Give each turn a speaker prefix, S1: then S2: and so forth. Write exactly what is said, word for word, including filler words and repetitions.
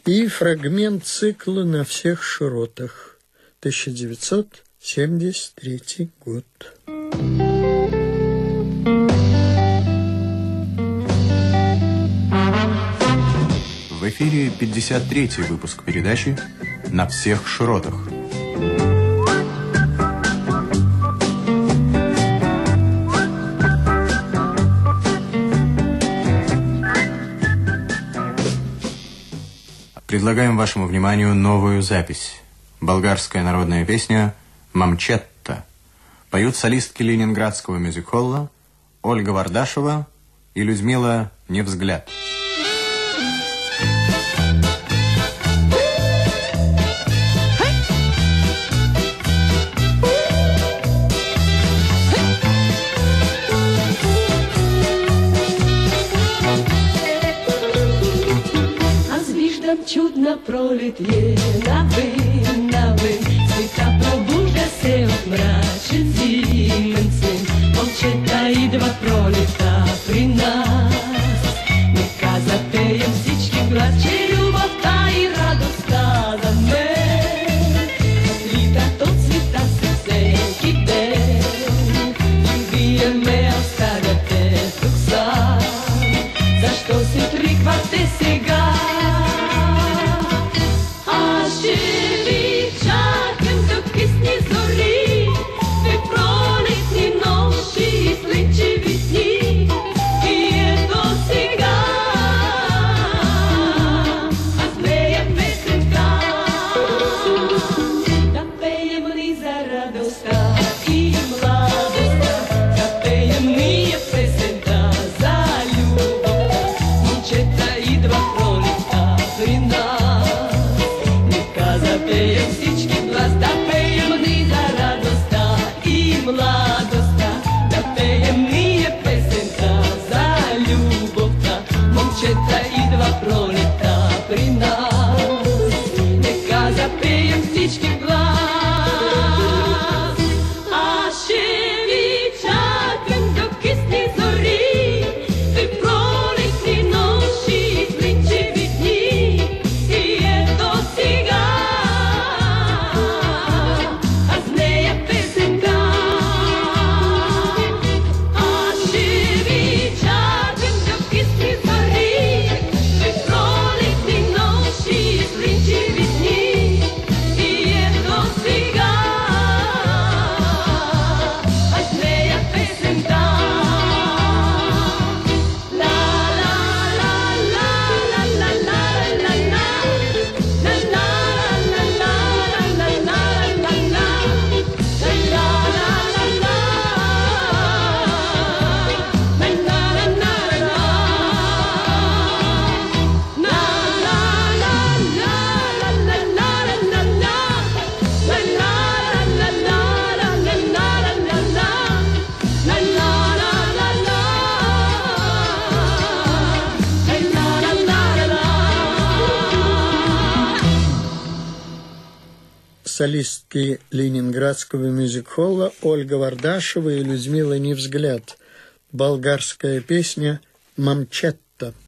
S1: и фрагмент цикла «На всех широтах», тысяча девятьсот семьдесят третий год.
S2: В эфире пятьдесят третий выпуск передачи «На всех широтах». Предлагаем вашему вниманию новую запись. Болгарская народная песня «Мамчетта». Поют солистки ленинградского мюзик-холла Ольга Вардашева и Людмила Невзгляд.
S3: Чудна пролет je навин, навин, света пробужда се от мрачен зимен сен. Момчета идва пролета при нас. Нека запеем всички глас, че любовта и радостта за мен цвитат от цвета се всеки ден. И вие ме оставяте тук сам. Защо се триквате сега?
S1: Солистки ленинградского мюзик-холла Ольга Вардашева и Людмила Невзгляд. Болгарская песня «Мамчетта».